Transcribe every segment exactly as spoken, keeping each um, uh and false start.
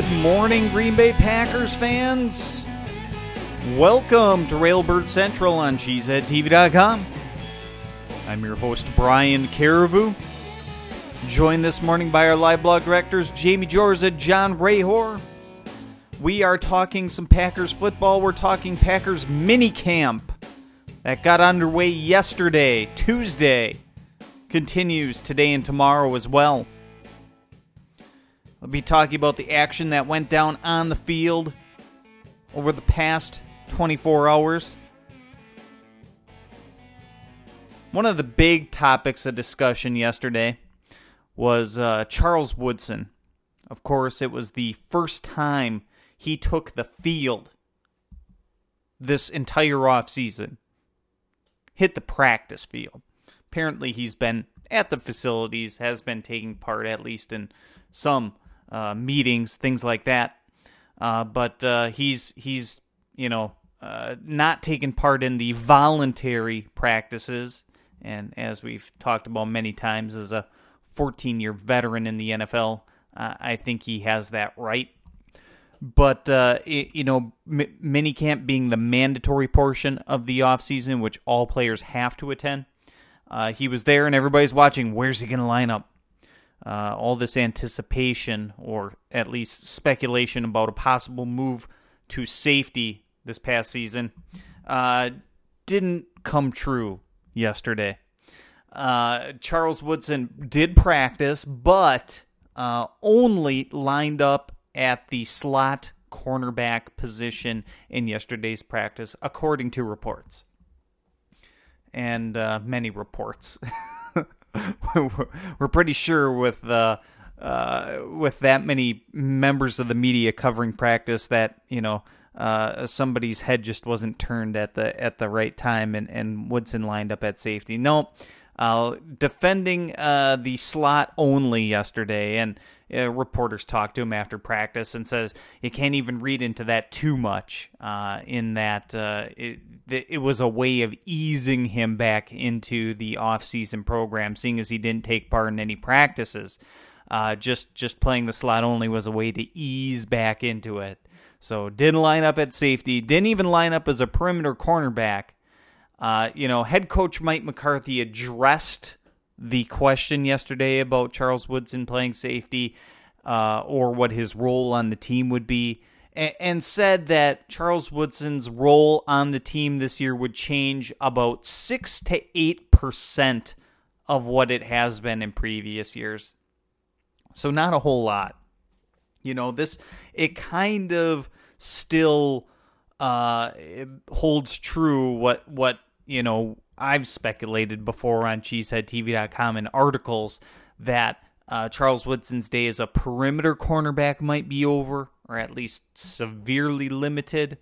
Good morning, Green Bay Packers fans. Welcome to Railbird Central on cheesehead T V dot com. I'm your host, Brian Caribou. Joined this morning by our live blog directors, Jamie Jorza, John Rahor. We are talking some Packers football. We're talking Packers mini camp that got underway yesterday, Tuesday. Continues today and tomorrow as well. We'll be talking about the action that went down on the field over the past twenty-four hours. One of the big topics of discussion yesterday was uh, Charles Woodson. Of course, it was the first time he took the field this entire offseason. Hit the practice field. Apparently, he's been at the facilities, has been taking part at least in some uh, meetings, things like that. Uh, but uh, he's he's you know uh, not taking part in the voluntary practices. And as we've talked about many times, as a fourteen-year veteran in the N F L, uh, I think he has that right. But, uh, it, you know, m- minicamp being the mandatory portion of the offseason, which all players have to attend, uh, he was there and everybody's watching. Where's he going to line up? Uh, all this anticipation, or at least speculation about a possible move to safety this past season, uh, didn't come true yesterday. Uh, Charles Woodson did practice, but uh, only lined up at the slot cornerback position in yesterday's practice, according to reports. And uh, many reports. We're pretty sure with the uh, with that many members of the media covering practice that, you know, uh, somebody's head just wasn't turned at the at the right time, and, and Woodson lined up at safety. No, uh, defending uh, the slot only yesterday, and uh, reporters talked to him after practice and says you can't even read into that too much. Uh, in that uh, it it was a way of easing him back into the off-season program, seeing as he didn't take part in any practices. Uh, just just playing the slot only was a way to ease back into it. So didn't line up at safety, didn't even line up as a perimeter cornerback. Uh, you know, head coach Mike McCarthy addressed the question yesterday about Charles Woodson playing safety, uh, or what his role on the team would be, and, and said that Charles Woodson's role on the team this year would change about six to eight percent of what it has been in previous years. So not a whole lot. You know, this, it kind of still uh, it holds true what, what, you know, I've speculated before on cheesehead T V dot com in articles that uh, Charles Woodson's day as a perimeter cornerback might be over, or at least severely limited,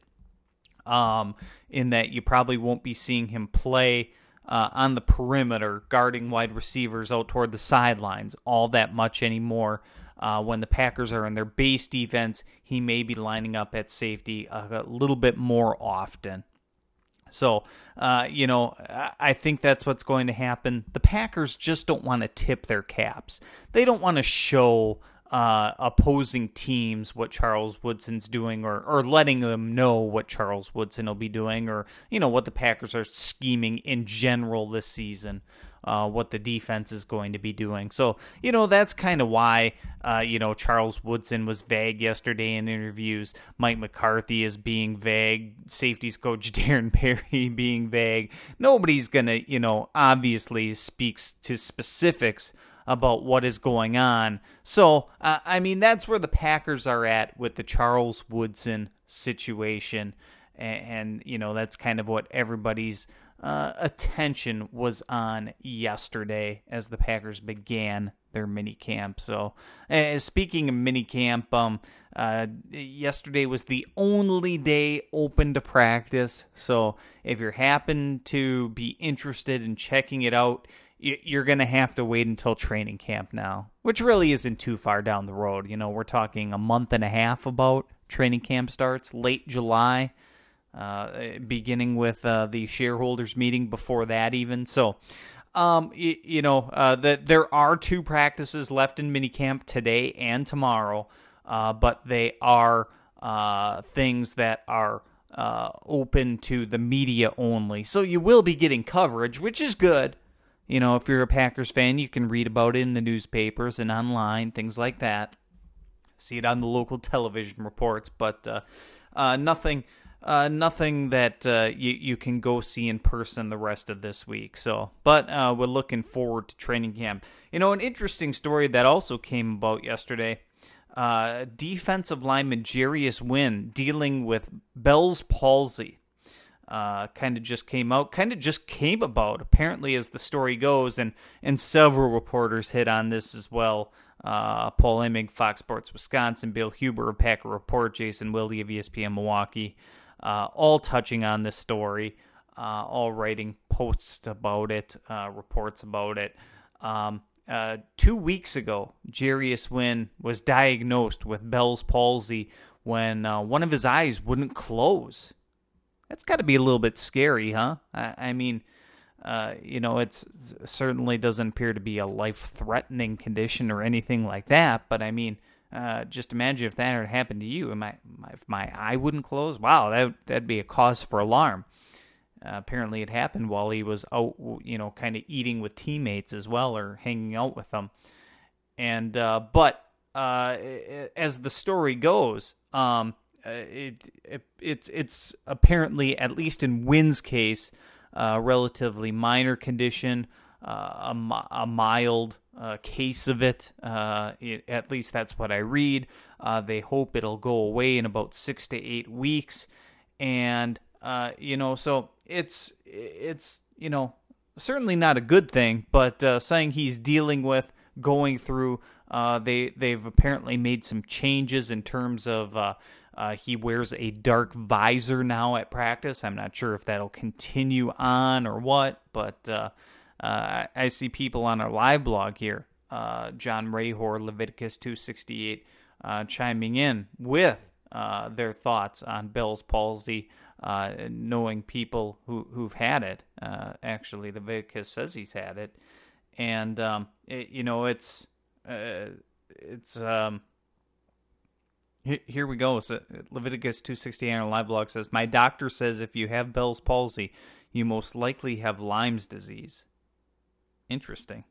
um, in that you probably won't be seeing him play uh, on the perimeter, guarding wide receivers out toward the sidelines all that much anymore. Uh, when the Packers are in their base defense, he may be lining up at safety a, a little bit more often. So, uh, you know, I think that's what's going to happen. The Packers just don't want to tip their caps. They don't want to show uh, opposing teams what Charles Woodson's doing, or, or letting them know what Charles Woodson will be doing, or, you know, what the Packers are scheming in general this season. Uh, what the defense is going to be doing. So, you know, that's kind of why, uh, you know, Charles Woodson was vague yesterday in interviews. Mike McCarthy is being vague. Safeties coach Darren Perry being vague. Nobody's going to, you know, obviously speaks to specifics about what is going on. So, uh, I mean, that's where the Packers are at with the Charles Woodson situation. And, and you know, that's kind of what everybody's Uh, attention was on yesterday as the Packers began their mini camp. So, uh, speaking of mini camp, um, uh, yesterday was the only day open to practice. So, if you happen to be interested in checking it out, you're going to have to wait until training camp now, which really isn't too far down the road. You know, we're talking a month and a half about training camp starts, late July. Uh, beginning with uh, the shareholders meeting before that even. So, um, you, you know, uh, the, there are two practices left in minicamp today and tomorrow. uh, but they are uh, things that are uh, open to the media only. So you will be getting coverage, which is good. You know, if you're a Packers fan, you can read about it in the newspapers and online, things like that. See it on the local television reports, but uh, uh, nothing, uh, nothing that uh, you you can go see in person the rest of this week. So, but uh, we're looking forward to training camp. You know, an interesting story that also came about yesterday. Uh, defensive lineman Jarius Wynn dealing with Bell's palsy. Uh, kind of just came out, kind of just came about, apparently, as the story goes, and, and several reporters hit on this as well. Uh, Paul Emming, Fox Sports Wisconsin, Bill Huber of Packer Report, Jason Wilde of E S P N Milwaukee, uh, all touching on this story, uh, all writing posts about it, uh, reports about it. Um, uh, two weeks ago, Jarius Wynn was diagnosed with Bell's palsy when uh, one of his eyes wouldn't close. That's got to be a little bit scary, huh? I, I mean, uh, you know, it's, it certainly doesn't appear to be a life-threatening condition or anything like that. But I mean, uh, just imagine if that had happened to you. Am I, if my eye wouldn't close, wow, that that'd be a cause for alarm. Uh, apparently, it happened while he was out, you know, kind of eating with teammates as well, or hanging out with them. And uh, but uh, as the story goes, um. Uh, it, it it's it's apparently, at least in Wynn's case, a uh, relatively minor condition, uh, a, a mild uh, case of it. Uh, it. At least that's what I read. Uh, they hope it'll go away in about six to eight weeks, and uh, you know, so it's it's you know certainly not a good thing, but uh, saying he's dealing with, going through. Uh, they they've apparently made some changes in terms of. Uh, Uh, he wears a dark visor now at practice. I'm not sure if that'll continue on or what, but uh, uh, I see people on our live blog here, uh, John Rahor, Leviticus two sixty-eight, uh, chiming in with uh, their thoughts on Bell's palsy, uh, knowing people who, who've had it. Uh, actually, Leviticus says he's had it. And, um, it, you know, it's... Uh, it's... Um, Here we go. So Leviticus two sixty-eight on our live blog says, my doctor says if you have Bell's palsy, you most likely have Lyme's disease. Interesting.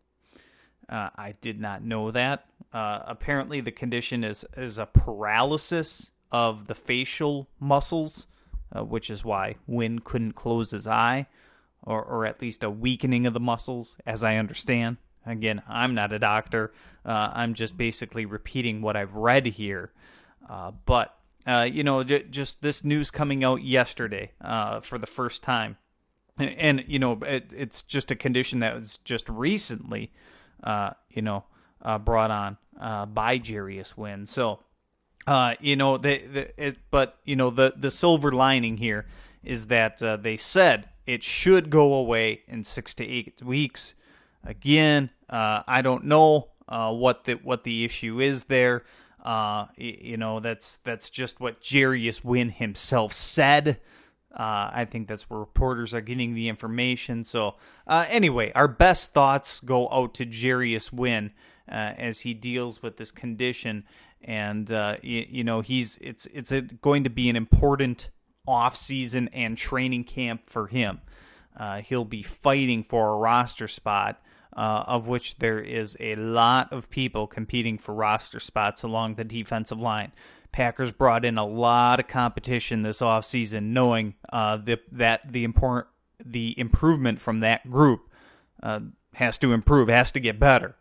Uh, I did not know that. Uh, apparently the condition is, is a paralysis of the facial muscles, uh, which is why Wynn couldn't close his eye, or, or at least a weakening of the muscles, as I understand. Again, I'm not a doctor. Uh, I'm just basically repeating what I've read here. Uh, but, uh, you know, j- just this news coming out yesterday uh, for the first time. And, and you know, it, it's just a condition that was just recently, uh, you know, uh, brought on uh, by Jarius Wynn. So, uh, you know, they, the, it, but, you know, the, the silver lining here is that uh, they said it should go away in six to eight weeks. Again, uh, I don't know uh, what the what the issue is there. Uh, you know, that's that's just what Jarius Wynn himself said. Uh, I think that's where reporters are getting the information. So, uh, anyway, our best thoughts go out to Jarius Wynn uh, as he deals with this condition, and uh, you, you know, he's it's it's a, going to be an important off season and training camp for him. Uh, he'll be fighting for a roster spot. Uh, of which there is a lot of people competing for roster spots along the defensive line. Packers brought in a lot of competition this offseason, knowing uh, the, that the important the improvement from that group uh, has to improve, has to get better.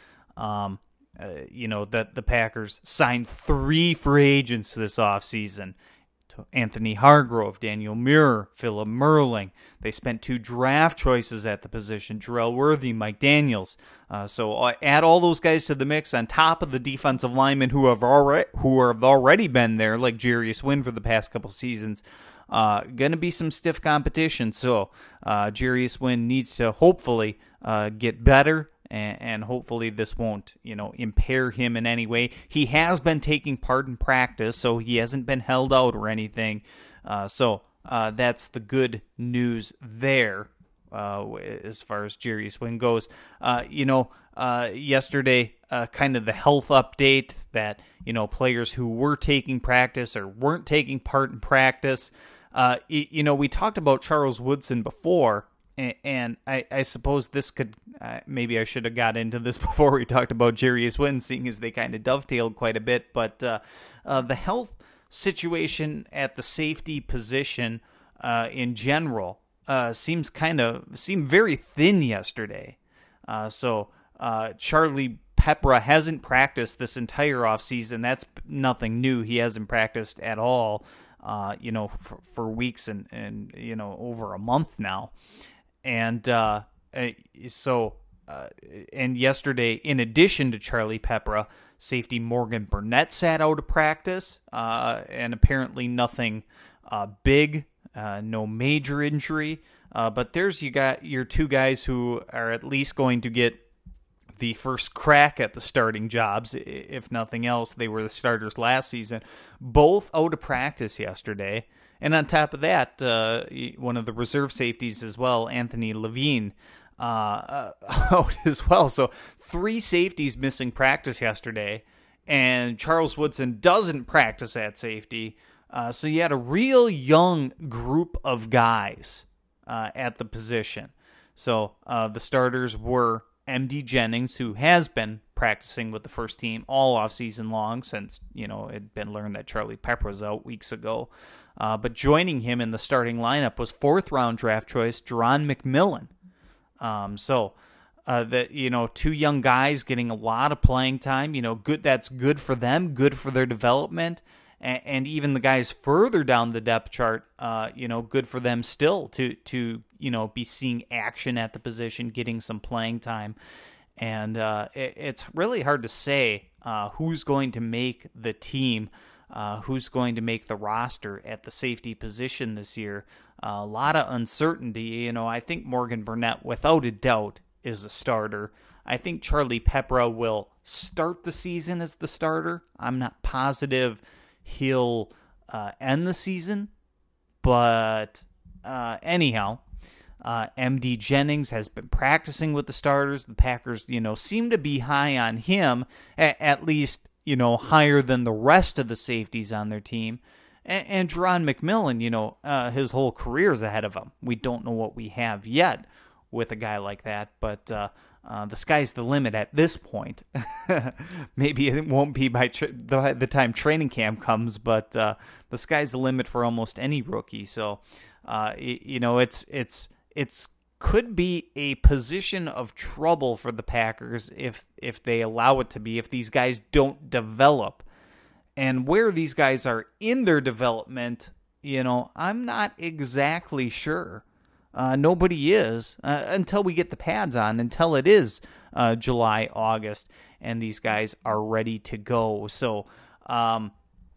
Um, uh, you know, that the Packers signed three free agents this offseason. Anthony Hargrove, Daniel Muir, Philip Merling. They spent two draft choices at the position, Jarrell Worthy, Mike Daniels. Uh, so uh, add all those guys to the mix on top of the defensive linemen who have already who have already been there, like Jarius Wynn for the past couple seasons. Uh, going to be some stiff competition. So uh, Jarius Wynn needs to hopefully uh, get better. And, and hopefully this won't, you know, impair him in any way. He has been taking part in practice, so he hasn't been held out or anything. Uh, so uh, that's the good news there uh, as far as Jarius Wynn goes. Uh, you know, uh, yesterday uh, kind of the health update that, you know, players who were taking practice or weren't taking part in practice. Uh, you, you know, we talked about Charles Woodson before, and, and I, I suppose this could, uh, maybe I should have got into this before we talked about Jarius Wynn, seeing as they kind of dovetailed quite a bit, but uh, uh, the health situation at the safety position uh, in general uh, seems kind of, seemed very thin yesterday. Uh, so uh, Charlie Peprah hasn't practiced this entire offseason. That's nothing new. He hasn't practiced at all, uh, you know, for, for weeks and, and, you know, over a month now. And uh, so, uh, and yesterday, in addition to Charlie Peprah, safety Morgan Burnett sat out of practice, uh, and apparently nothing uh, big, uh, no major injury. Uh, but there's you got your two guys who are at least going to get the first crack at the starting jobs, if nothing else. They were the starters last season. Both out of practice yesterday. And on top of that, uh, one of the reserve safeties as well, Anthony Levine, uh, uh, out as well. So three safeties missing practice yesterday, and Charles Woodson doesn't practice at safety. Uh, so you had a real young group of guys uh, at the position. So uh, the starters were M D Jennings, who has been practicing with the first team all offseason long since, you know, it had been learned that Charlie Peprah was out weeks ago. Uh, but joining him in the starting lineup was fourth-round draft choice Jerron McMillan. Um, so, uh, that you know, two young guys getting a lot of playing time. You know, good. That's good for them, good for their development, and, and even the guys further down the depth chart. Uh, you know, good for them still to to you know be seeing action at the position, getting some playing time, and uh, it, it's really hard to say uh, who's going to make the team. Uh, who's going to make the roster at the safety position this year. Uh, a lot of uncertainty. You know, I think Morgan Burnett, without a doubt, is a starter. I think Charlie Peprah will start the season as the starter. I'm not positive he'll uh, end the season, but uh, anyhow, uh, M D Jennings has been practicing with the starters. The Packers, you know, seem to be high on him, at, at least, you know, higher than the rest of the safeties on their team. And, and Jerron McMillan, you know, uh, his whole career is ahead of him. We don't know what we have yet with a guy like that, but uh, uh, the sky's the limit at this point. Maybe it won't be by tra- the, the time training camp comes, but uh, the sky's the limit for almost any rookie. So, uh, you, you know, it's it's it's could be a position of trouble for the Packers if if they allow it to be, if these guys don't develop. And where these guys are in their development, you know, I'm not exactly sure. Uh, nobody is uh, until we get the pads on, until it is uh, July, August, and these guys are ready to go. So, um,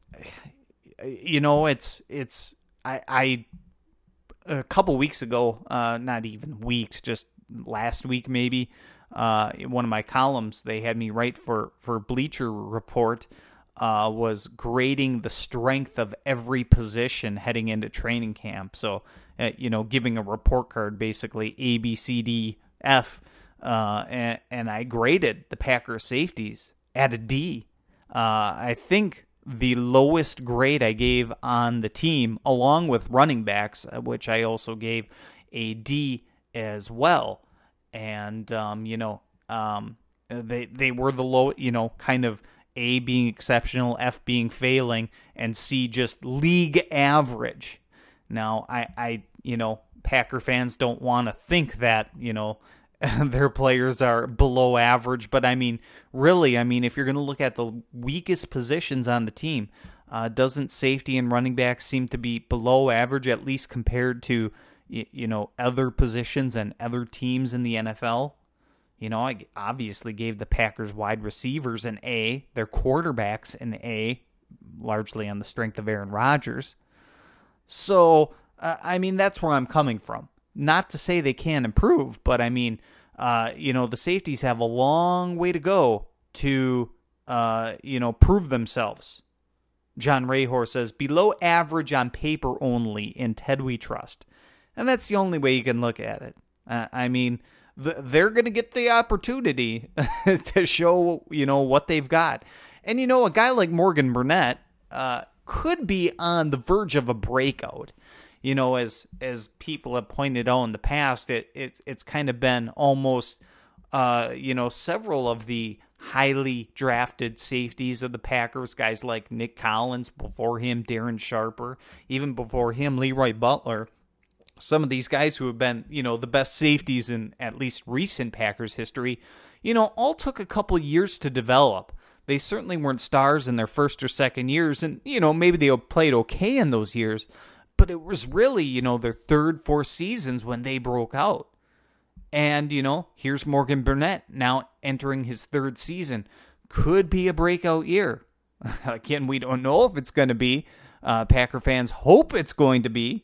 you know, it's it's I. I a couple weeks ago, uh, not even weeks, just last week maybe, uh, in one of my columns they had me write for, for Bleacher Report, uh, was grading the strength of every position heading into training camp. So, uh, you know, giving a report card, basically A, B, C, D, F, uh, and, and I graded the Packers safeties at a D. Uh, I think the lowest grade I gave on the team, along with running backs, which I also gave a D as well. And, um, you know, um, they they were the low, you know, kind of A being exceptional, F being failing, and C just league average. Now, I, I you know, Packer fans don't want to think that, you know, their players are below average, but I mean, really, I mean, if you're going to look at the weakest positions on the team, uh, doesn't safety and running back seem to be below average, at least compared to, you know, other positions and other teams in the N F L? You know, I obviously gave the Packers wide receivers an A, their quarterbacks an A, largely on the strength of Aaron Rodgers. So, uh, I mean, that's where I'm coming from. Not to say they can't improve, but I mean, uh, you know, the safeties have a long way to go to, uh, you know, prove themselves. John Rahor says, below average on paper only, in Ted we trust. And that's the only way you can look at it. Uh, I mean, they're going to get the opportunity to show, you know, what they've got. And, you know, a guy like Morgan Burnett uh, could be on the verge of a breakout. You know, as as people have pointed out in the past, it, it it's kind of been almost, uh, you know, several of the highly drafted safeties of the Packers, guys like Nick Collins, before him, Darren Sharper, even before him, Leroy Butler. Some of these guys who have been, you know, the best safeties in at least recent Packers history, you know, all took a couple years to develop. They certainly weren't stars in their first or second years, and, you know, maybe they played okay in those years, but it was really, you know, their third, fourth seasons when they broke out. And, you know, here's Morgan Burnett now entering his third season. Could be a breakout year. Again, we don't know if it's going to be. Uh, Packer fans hope it's going to be.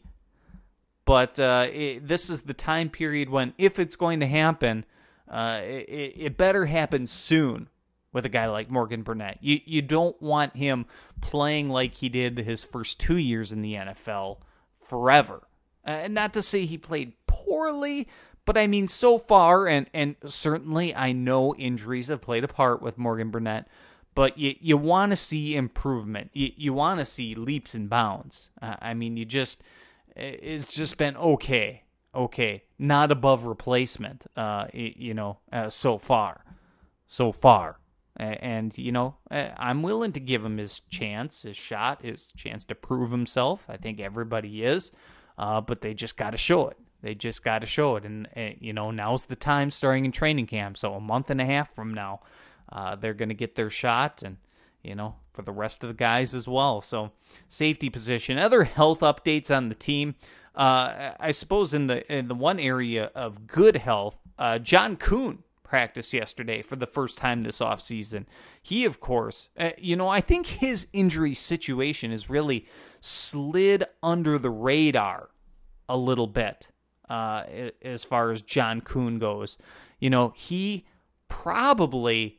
But uh, it, this is the time period when, if it's going to happen, uh, it, it better happen soon with a guy like Morgan Burnett. You, you don't want him playing like he did his first two years in the N F L forever. Uh, not to say he played poorly, but I mean, so far, and, and certainly I know injuries have played a part with Morgan Burnett, but you, you want to see improvement. You, you want to see leaps and bounds. Uh, I mean, you just, it's just been okay, okay, not above replacement, uh, you know, uh, so far, so far. And, you know, I'm willing to give him his chance, his shot, his chance to prove himself. I think everybody is, uh, but they just got to show it. They just got to show it. And, uh, you know, now's the time starting in training camp. So a month and a half from now, uh, they're going to get their shot, and, you know, for the rest of the guys as well. So safety position. Other health updates on the team. Uh, I suppose in the in the one area of good health, uh, John Kuhn practiced yesterday for the first time this offseason. He, of course, uh, you know, I think his injury situation has really slid under the radar a little bit. Uh, as far as John Kuhn goes, you know, he probably,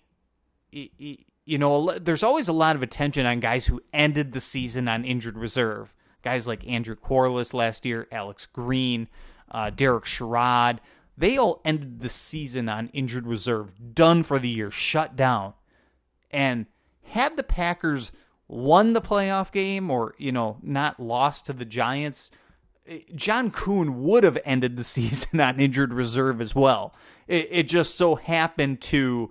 you know, there's always a lot of attention on guys who ended the season on injured reserve. Guys like Andrew Corliss last year, Alex Green, uh, Derek Sherrod, they all ended the season on injured reserve, done for the year, shut down. And had the Packers won the playoff game, or, you know, not lost to the Giants, John Kuhn would have ended the season on injured reserve as well. It, it just so happened to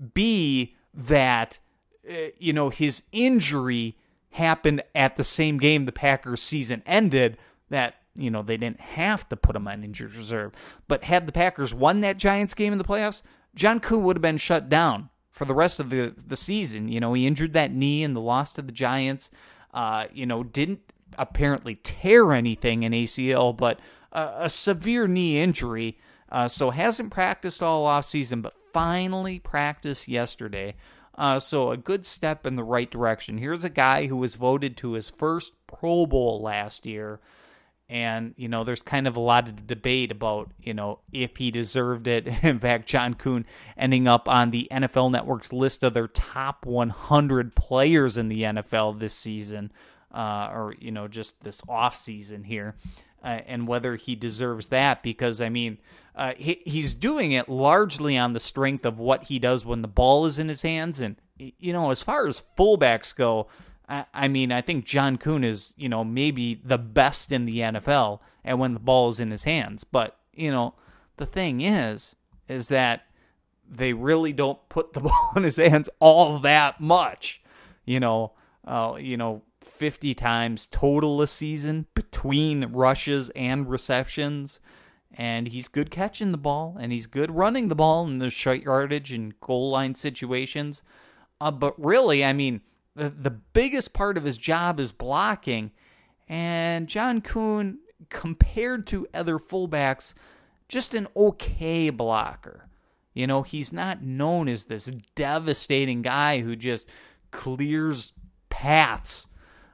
be that, uh, you know, his injury happened at the same game the Packers season ended, that, you know, they didn't have to put him on injured reserve. But had the Packers won that Giants game in the playoffs, John Kuhn would have been shut down for the rest of the, the season. You know, he injured that knee in the loss to the Giants, uh, you know, didn't apparently tear anything in A C L, but a, a severe knee injury, uh, so hasn't practiced all offseason, but finally practiced yesterday. Uh, so a good step in the right direction. Here's a guy who was voted to his first Pro Bowl last year, and, you know, there's kind of a lot of debate about, you know, if he deserved it. In fact, John Kuhn ending up on the N F L Network's list of their top one hundred players in the N F L this season. Uh, or, you know, just this off season here, uh, and whether he deserves that, because, I mean, uh, he, he's doing it largely on the strength of what he does when the ball is in his hands. And, you know, as far as fullbacks go, I, I mean, I think John Kuhn is, you know, maybe the best in the N F L and when the ball is in his hands. But, you know, the thing is, is that they really don't put the ball in his hands all that much, you know, uh, you know, fifty times total a season between rushes and receptions, and he's good catching the ball, and he's good running the ball in the short yardage and goal line situations. Uh, but really, I mean, the, the biggest part of his job is blocking, and John Kuhn, compared to other fullbacks, just an okay blocker. You know, he's not known as this devastating guy who just clears paths.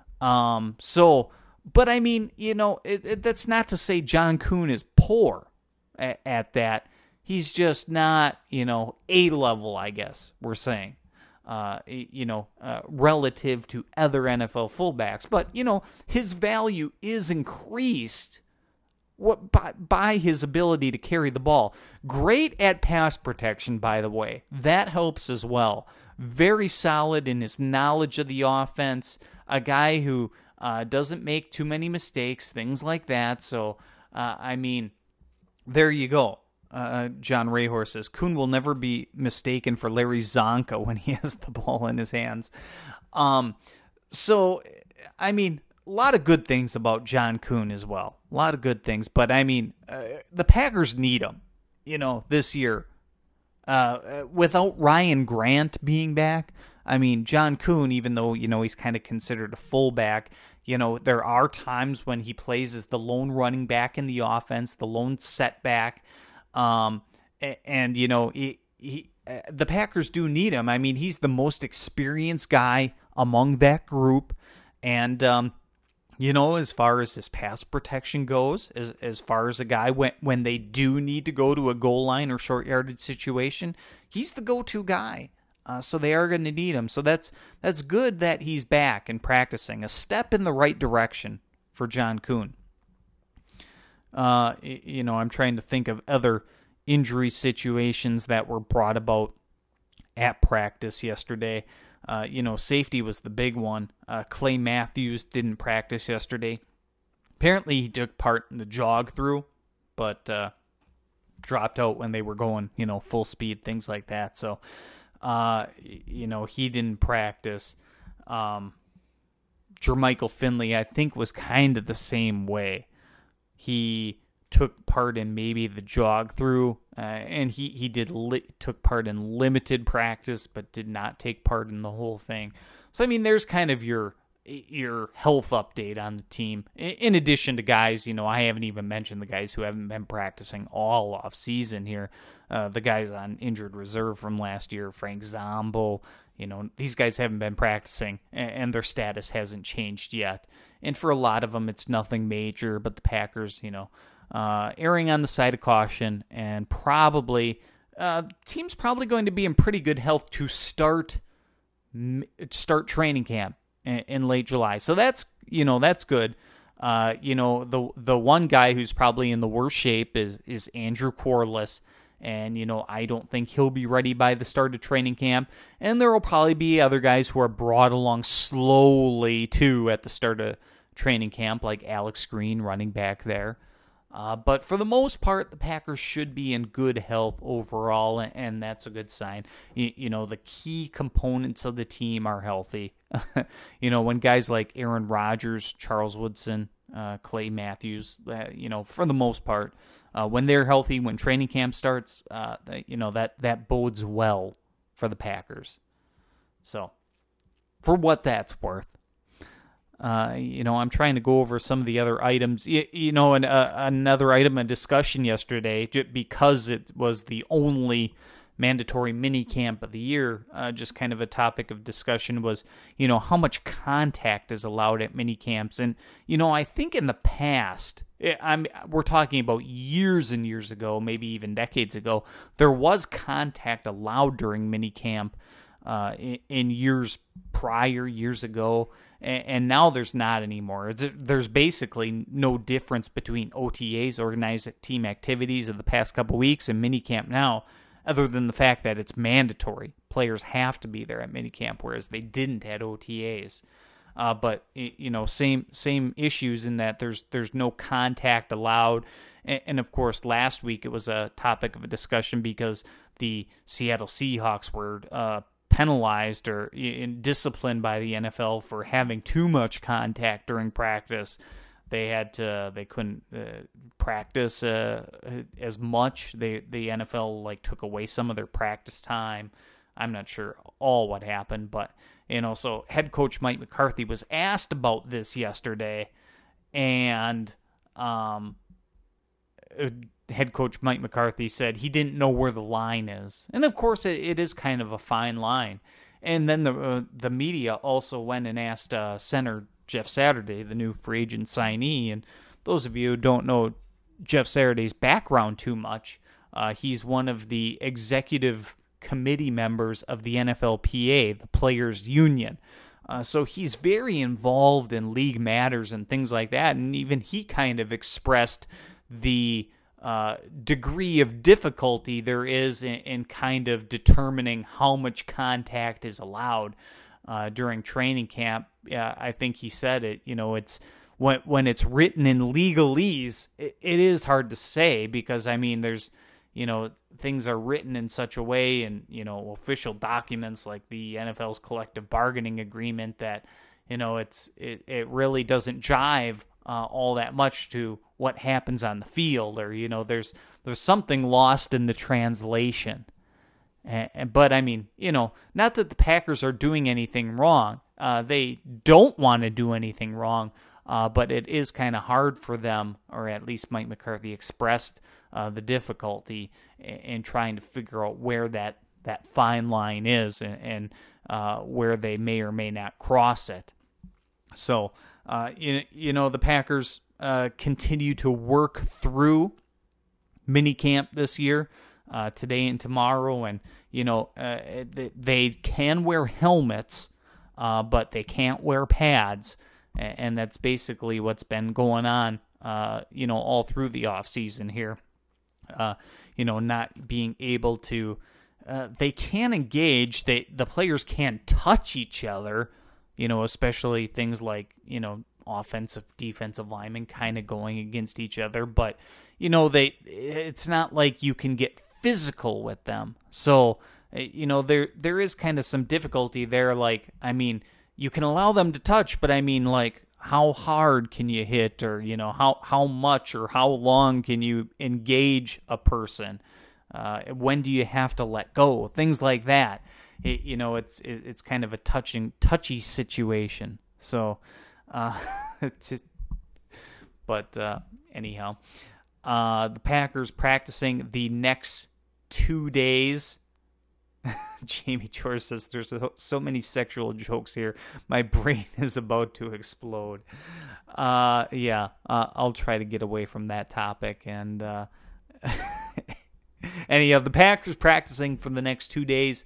Um, so, but I mean, you know, it, it, that's not to say John Kuhn is poor at, at that. He's just not, you know, A-level, I guess we're saying, uh, you know, uh, relative to other N F L fullbacks. But, you know, his value is increased what by, by his ability to carry the ball. Great at pass protection, by the way. That helps as well. Very solid in his knowledge of the offense. A guy who uh, doesn't make too many mistakes, things like that. So, uh, I mean, there you go. Uh, John Rahor says, Kuhn will never be mistaken for Larry Zonka when he has the ball in his hands. Um, so, I mean, a lot of good things about John Kuhn as well. A lot of good things. But, I mean, uh, the Packers need him, you know, this year. Uh, without Ryan Grant being back, I mean, John Kuhn, even though, you know, he's kind of considered a fullback, you know, there are times when he plays as the lone running back in the offense, the lone setback. Um, and, you know, he, he, uh, the Packers do need him. I mean, he's the most experienced guy among that group. And, um, you know, as far as his pass protection goes, as as far as a guy when, when they do need to go to a goal line or short yardage situation, he's the go-to guy. Uh, so they are going to need him. So that's that's good that he's back and practicing. A step in the right direction for John Kuhn. Uh, you know, I'm trying to think of other injury situations that were brought about at practice yesterday. Uh, you know, safety was the big one. Uh, Clay Matthews didn't practice yesterday. Apparently he took part in the jog through, but uh, dropped out when they were going, you know, full speed, things like that. So, uh, you know, he didn't practice. Um, Jermichael Finley, I think, was kind of the same way. He took part in maybe the jog through, uh, and he he did li- took part in limited practice, but did not take part in the whole thing. So I mean, there's kind of your your health update on the team. In addition to guys, you know, I haven't even mentioned the guys who haven't been practicing all off season here. Uh, the guys on injured reserve from last year, Frank Zombo. You know, these guys haven't been practicing, and their status hasn't changed yet. And for a lot of them, it's nothing major, but the Packers, you know, uh, erring on the side of caution, and probably, uh, team's probably going to be in pretty good health to start start training camp in, in late July. So that's, you know, that's good. Uh, you know, the the one guy who's probably in the worst shape is is Andrew Corliss. And, you know, I don't think he'll be ready by the start of training camp. And there will probably be other guys who are brought along slowly, too, at the start of training camp, like Alex Green running back there. Uh, but for the most part, the Packers should be in good health overall, and that's a good sign. You, you know, the key components of the team are healthy. You know, when guys like Aaron Rodgers, Charles Woodson, uh, Clay Matthews, uh, you know, for the most part, Uh, when they're healthy, when training camp starts, uh, you know, that, that bodes well for the Packers. So, for what that's worth, uh, you know, I'm trying to go over some of the other items. You, you know, and uh, another item of discussion yesterday, because it was the only mandatory mini camp of the year, uh, just kind of a topic of discussion was, you know, how much contact is allowed at mini camps. And, you know, I think in the past, I'm we're talking about years and years ago, maybe even decades ago, there was contact allowed during mini camp uh, in, in years prior, years ago, and, and now there's not anymore. It's, there's basically no difference between O T As, organized team activities, of the past couple weeks and mini camp now, other than the fact that it's mandatory. Players have to be there at minicamp, whereas they didn't at O T As. Uh, but, you know, same same issues in that there's there's no contact allowed. And, and, of course, last week it was a topic of a discussion because the Seattle Seahawks were uh, penalized or in, disciplined by the N F L for having too much contact during practice. They had to, they couldn't uh, practice uh, as much. They, the N F L like took away some of their practice time. I'm not sure all what happened, but, you know, so head coach Mike McCarthy was asked about this yesterday, and um, head coach Mike McCarthy said he didn't know where the line is. And of course, it, it is kind of a fine line. And then the uh, the media also went and asked uh, center Jeff Saturday, the new free agent signee. And those of you who don't know Jeff Saturday's background too much, uh, he's one of the executive committee members of the N F L P A, the Players Union. Uh, so he's very involved in league matters and things like that. And even he kind of expressed the uh, degree of difficulty there is in, in kind of determining how much contact is allowed uh, during training camp. Yeah, I think he said it. You know, it's when when it's written in legalese, it, it is hard to say because I mean, there's you know things are written in such a way, and you know official documents like the N F L's collective bargaining agreement that you know it's it it really doesn't jive uh, all that much to what happens on the field, or you know there's there's something lost in the translation. And, but I mean, you know, not that the Packers are doing anything wrong. Uh, they don't want to do anything wrong, uh, but it is kind of hard for them, or at least Mike McCarthy expressed uh, the difficulty in, in trying to figure out where that, that fine line is and, and uh, where they may or may not cross it. So, uh, you, you know, the Packers uh, continue to work through minicamp this year. Uh, today and tomorrow, and you know uh, they, they can wear helmets, uh, but they can't wear pads, and, and that's basically what's been going on. Uh, you know, all through the off season here. Uh, you know, not being able to, uh, they can engage. They the players can touch each other. You know, especially things like you know offensive, defensive linemen kind of going against each other, but you know they. It's not like you can get physical with them. So, you know, there there is kind of some difficulty there. Like, I mean, you can allow them to touch, but I mean, like, how hard can you hit, or, you know, how, how much or how long can you engage a person? Uh, when do you have to let go? Things like that. It, you know, it's it, it's kind of a touching, touchy situation. So, uh, it's, but uh, anyhow, uh, the Packers practicing the next two days. Jamie George says there's so, so many sexual jokes here. My brain is about to explode. Uh, yeah, uh, I'll try to get away from that topic. And uh, anyhow, the Packers practicing for the next two days.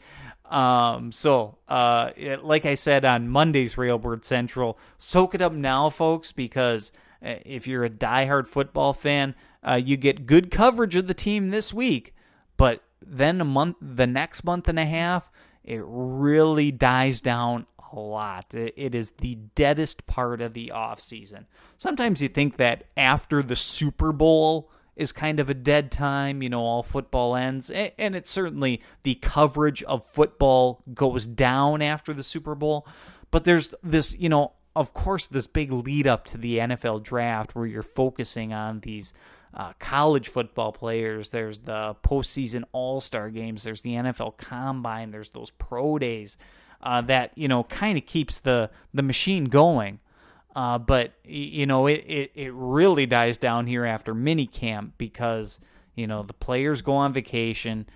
Um, so, uh, it, like I said on Monday's Railbird Central, soak it up now, folks, because if you're a diehard football fan, uh, you get good coverage of the team this week. But then a month, the next month and a half, it really dies down a lot. It, it is the deadest part of the off season. Sometimes you think that after the Super Bowl is kind of a dead time, you know, all football ends. And, and it's certainly the coverage of football goes down after the Super Bowl. But there's this, you know, of course, this big lead up to the N F L draft where you're focusing on these Uh, college football players. There's the postseason all-star games. There's the N F L Combine. There's those pro days uh, that, you know, kind of keeps the, the machine going. Uh, but, you know, it, it, it really dies down here after minicamp because, you know, the players go on vacation.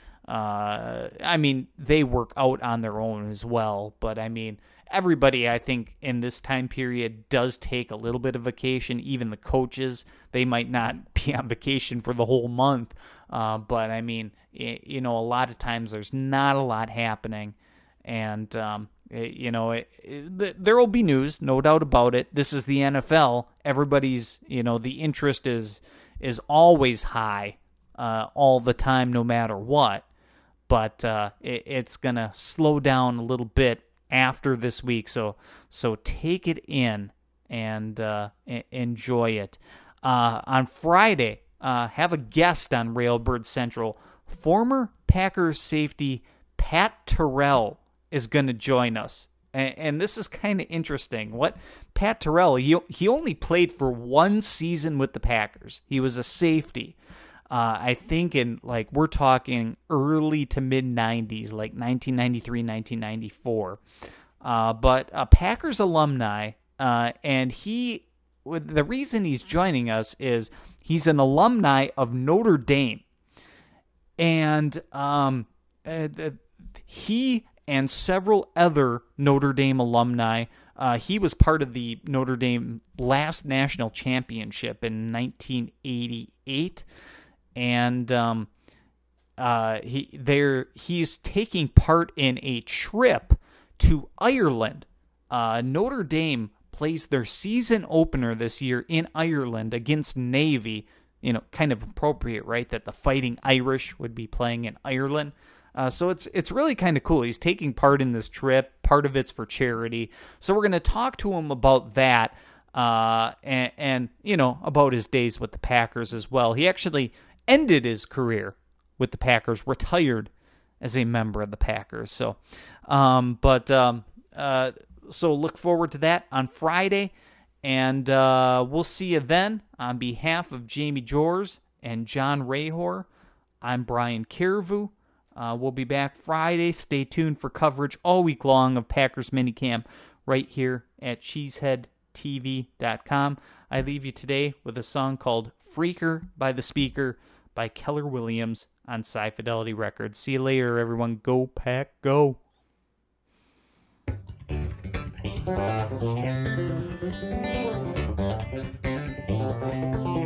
Uh, I mean, they work out on their own as well. But, I mean, everybody, I think, in this time period does take a little bit of vacation. Even the coaches, they might not be on vacation for the whole month. Uh, but, I mean, it, you know, a lot of times there's not a lot happening. And, um, it, you know, it, it, there will be news, no doubt about it. This is the N F L. Everybody's, you know, the interest is is always high uh, all the time, no matter what. But uh, it, it's going to slow down a little bit after this week, so so take it in and uh, enjoy it. Uh, on Friday, uh, have a guest on Railbird Central. Former Packers safety Pat Terrell is going to join us, and, and this is kind of interesting. What Pat Terrell, he he only played for one season with the Packers. He was a safety. Uh, I think in, like, we're talking early to mid-nineties, like nineteen ninety-three, nineteen ninety-four. Uh, but a Packers alumni, uh, and he, the reason he's joining us is he's an alumni of Notre Dame. And um, uh, he and several other Notre Dame alumni, uh, he was part of the Notre Dame last national championship in nineteen eighty-eight. And um, uh, he there he's taking part in a trip to Ireland. Uh, Notre Dame plays their season opener this year in Ireland against Navy. you know, kind of appropriate, right? That the Fighting Irish would be playing in Ireland. Uh, so it's it's really kind of cool. He's taking part in this trip. Part of it's for charity. So we're going to talk to him about that uh, and, and, you know, about his days with the Packers as well. He actually ended his career with the Packers, retired as a member of the Packers. So, um, but um, uh, so look forward to that on Friday. And uh, we'll see you then. On behalf of Jamie Jors and John Rahor, I'm Brian Carvu. Uh, we'll be back Friday. Stay tuned for coverage all week long of Packers minicamp right here at cheesehead t v dot com. I leave you today with a song called Freaker by the Speaker by Keller Williams on Sci Fidelity Records. See you later, everyone. Go Pack, go. Thank you.